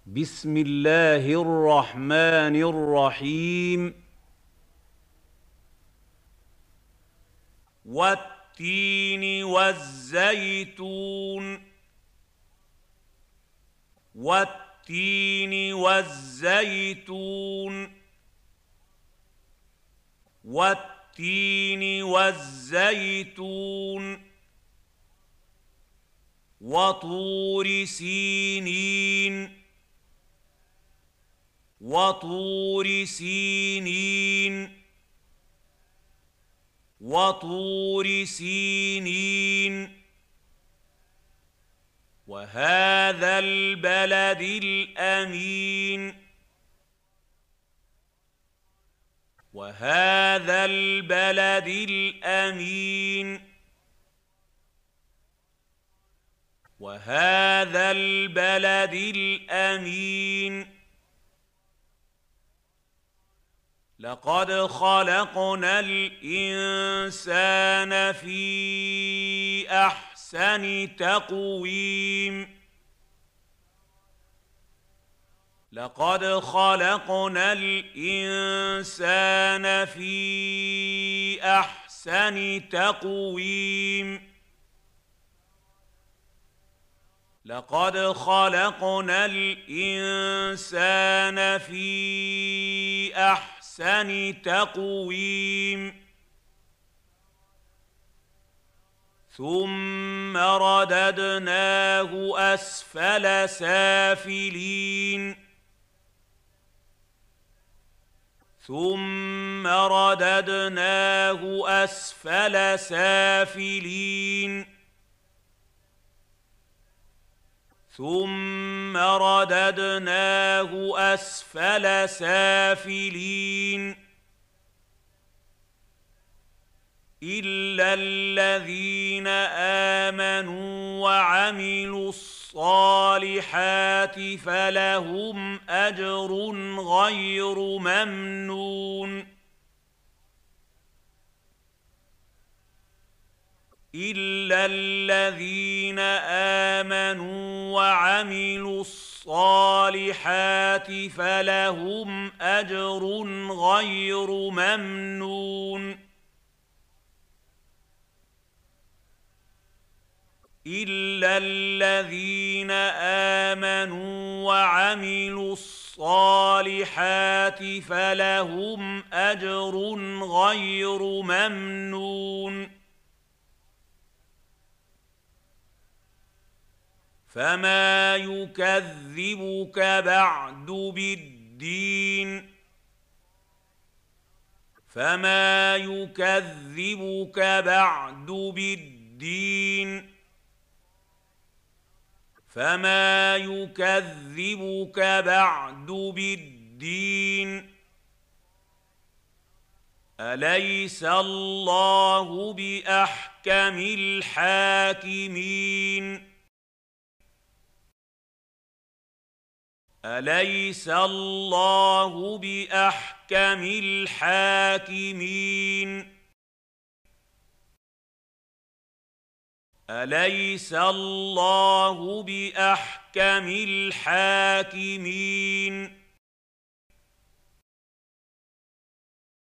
بسم الله الرحمن الرحيم. والتين والزيتون والتين والزيتون والتين والزيتون وطور سينين وطور سينين وطور سينين وهذا البلد الأمين وهذا البلد الأمين وهذا البلد الأمين لقد خلقنا الإنسان في أحسن تقويم لقد خلقنا الإنسان في أحسن تقويم لقد خلقنا الإنسان في أحسن تقويم ثم رددناه أسفل سافلين ثم رددناه أسفل سافلين ثم رددناه أسفل سافلين إلا الذين آمنوا وعملوا الصالحات فلهم أجر غير ممنون إلا الذين آمنوا وعملوا الصالحات فلهم أجر غير ممنون إلا الذين آمنوا وعملوا الصالحات فلهم أجر غير ممنون فما يكذبك بعد بالدين فما يكذبك بعد بالدين فما يكذبك بعد بالدين أليس الله بأحكم الحاكمين أليس الله بأحكم الحاكمين أليس الله بأحكم الحاكمين